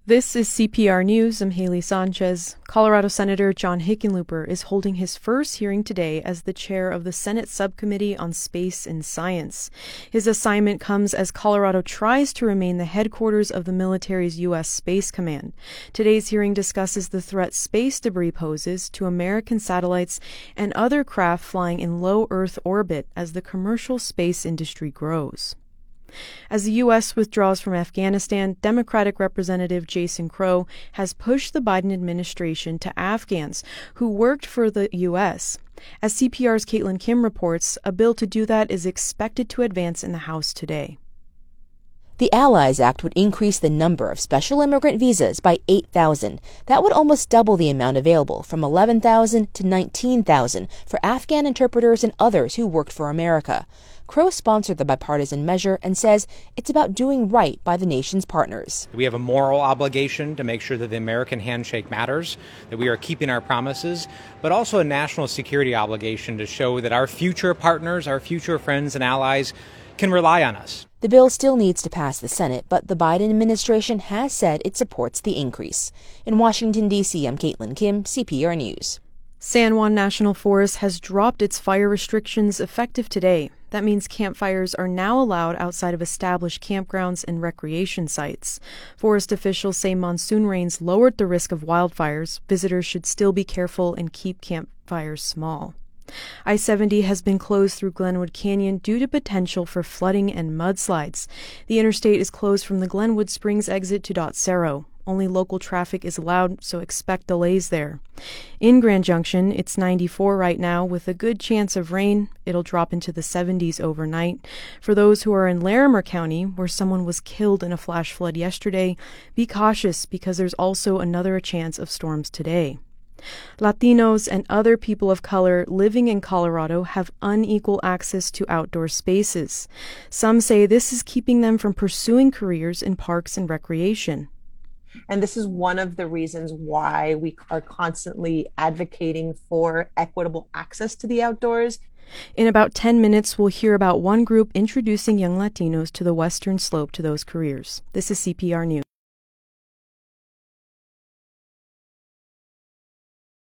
This is CPR News. I'm Haley Sanchez. Colorado Senator John Hickenlooper is holding his first hearing today as the chair of the Senate Subcommittee on Space and Science. His assignment comes as Colorado tries to remain the headquarters of the military's U.S. Space Command. Today's hearing discusses the threat space debris poses to American satellites and other craft flying in low Earth orbit as the commercial space industry grows. As the U.S. withdraws from Afghanistan, Democratic Representative Jason Crow has pushed the Biden administration to Afghans who worked for the U.S. As CPR's Caitlin Kim reports, a bill to do that is expected to advance in the House today. The Allies Act would increase the number of special immigrant visas by 8,000. That would almost double the amount available, from 11,000 to 19,000 for Afghan interpreters and others who worked for America. Crow sponsored the bipartisan measure and says it's about doing right by the nation's partners. We have a moral obligation to make sure that the American handshake matters, that we are keeping our promises, but also a national security obligation to show that our future partners, our future friends and allies can rely on us. The bill still needs to pass the Senate, but the Biden administration has said it supports the increase. In Washington, D.C., I'm Caitlin Kim, CPR News. San Juan National Forest has dropped its fire restrictions effective today. That means campfires are now allowed outside of established campgrounds and recreation sites. Forest officials say monsoon rains lowered the risk of wildfires. Visitors should still be careful and keep campfires small. I-70 has been closed through Glenwood Canyon due to potential for flooding and mudslides. The interstate is closed from the Glenwood Springs exit to Dot Cerro. Only local traffic is allowed, so expect delays there. In Grand Junction, it's 94 right now with a good chance of rain. It'll drop into the 70s overnight. For those who are in Larimer County, where someone was killed in a flash flood yesterday, be cautious because there's also another chance of storms today. Latinos and other people of color living in Colorado have unequal access to outdoor spaces. Some say this is keeping them from pursuing careers in parks and recreation. And this is one of the reasons why we are constantly advocating for equitable access to the outdoors. In about 10 minutes, we'll hear about one group introducing young Latinos to the western slope to those careers. This is CPR News.